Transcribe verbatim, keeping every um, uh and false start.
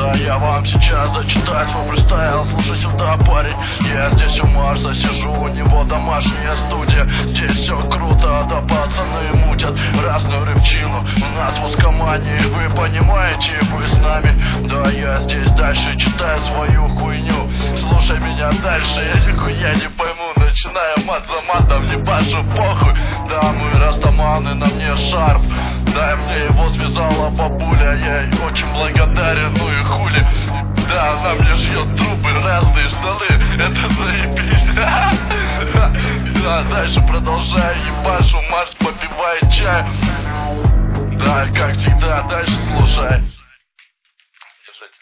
Да, я вам сейчас зачитаю свой фристайл. Слушай сюда, парень, я здесь у Марса сижу, у него домашняя студия. Здесь все круто, да пацаны мутят разную рыбчину. У нас в узкомании, вы понимаете, вы с нами. Да, я здесь дальше читаю свою хуйню. Слушай меня дальше, я нихуя не пойму. Начинаю мат за матом, не пашу похуй. Да, мы растаманы, на мне шарф. Да, мне его связала бабуля, я ей очень благодарен, ну и хули. Да, она мне шьет трубы, разные штаны, это заебись. Да, дальше продолжаю, ебашу, Марс попивает чай. Да, как всегда, дальше слушай.